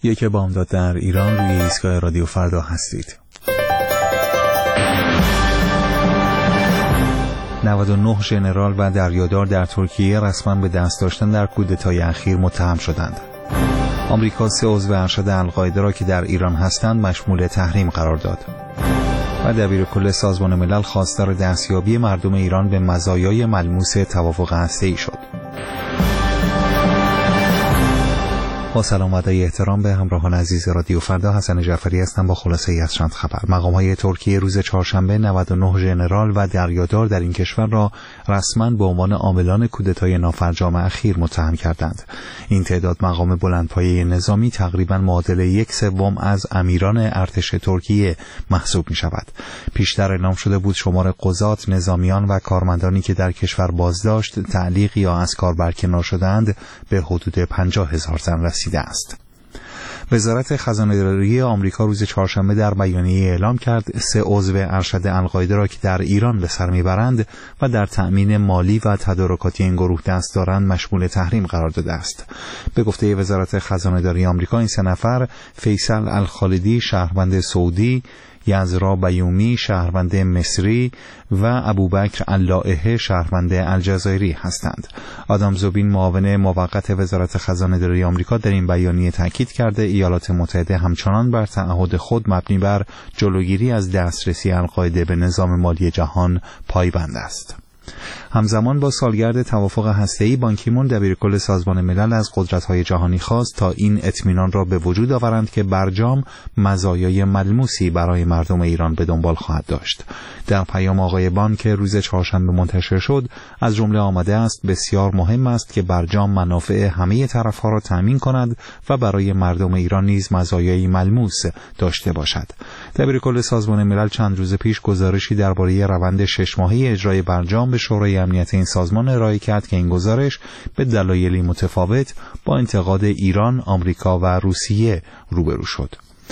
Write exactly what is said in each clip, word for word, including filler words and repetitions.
یک بامداد در ایران، روی ایستگاه رادیو فردا هستید. نود و نه ژنرال و دریادار در ترکیه رسما به دست داشتن در کودتای اخیر متهم شدند. آمریکا سه عضو ارشد القاعده را که در ایران هستند مشمول تحریم قرار داد. و دبیرکل سازمان ملل خواستار دستیابی مردم ایران به مزایای ملموس توافق هسته‌ای شد. با سلام و ادای احترام به همراهان عزیز رادیو فردا، حسن جعفری هستم با خلاصه ای از چند خبر. مقام‌های ترکیه روز چهارشنبه نود و نه ژنرال و دریادار در این کشور را رسما به عنوان عاملان کودتای نافرجام اخیر متهم کردند. این تعداد مقام بلندپایه نظامی تقریبا معادل یک سوم از امیران ارتش ترکیه محسوب می شود. پیشتر اعلام شده بود شمار قضات، نظامیان و کارمندانی که در کشور بازداشت، تعلیق یا از کار برکنار شدند به حدود پنجاه هزار تن رسیده است. وزارت خزانه‌داری آمریکا روز چهارشنبه در بیانیه اعلام کرد سه عضو ارشد القاعده را که در ایران به سر میبرند و در تأمین مالی و تدارکاتی این گروه دست دارند مشمول تحریم قرار داده است. به گفته وزارت خزانه‌داری آمریکا این سه نفر فیصل الخالدی شهروند سعودی، یزرا بیومی شهروند مصری و ابوبکر اللائحه شهروند الجزایری هستند. آدام زوبین معاون موقت وزارت خزانه‌داری آمریکا در این بیانیه تاکید کرده ایالات متحده همچنان بر تعهد خود مبنی بر جلوگیری از دسترسی القاعده به نظام مالی جهان پایبند است. همزمان با سالگرد توافق هسته‌ای، بان کی مون دبیرکل سازمان ملل از قدرت‌های جهانی خواست تا این اطمینان را به وجود آورند که برجام مزایای ملموسی برای مردم ایران به دنبال خواهد داشت. در پیام آقای بان که روز چهارشنبه منتشر شد از جمله آمده است بسیار مهم است که برجام منافع همه طرف‌ها را تامین کند و برای مردم ایران نیز مزایای ملموس داشته باشد. دبیرکل سازمان ملل چند روز پیش گزارشی درباره روند شش ماهه اجرای برجام به شورای امنیت این سازمان ارائه کرد که این گزارش به دلایلی متفاوت با انتقاد ایران، آمریکا و روسیه روبرو شد.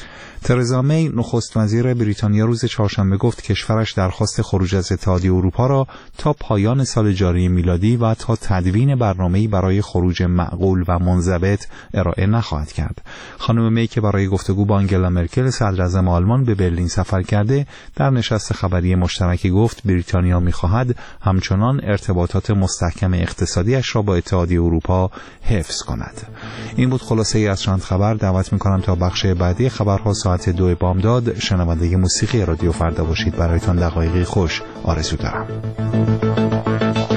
ترزا می نخست وزیر بریتانیا روز چهارشنبه گفت کشورش درخواست خروج از اتحادیه اروپا را تا پایان سال جاری میلادی و تا تدوین برنامه‌ای برای خروج معقول و منضبط ارائه نخواهد کرد. خانم می که برای گفتگو با آنگلا مرکل صدراعظم آلمان به برلین سفر کرده، در نشست خبری مشترکی گفت بریتانیا می‌خواهد همچنان ارتباطات مستحکم اقتصادیش را با اتحادیه اروپا حفظ کند. این بود خلاصه ای از چند خبر. دعوت می‌کنم تا بخش بعدی خبرها ساعت دو بامداد شنونده موسیقی رادیو فردا باشید. برایتان دقایقی خوش آرزو دارم.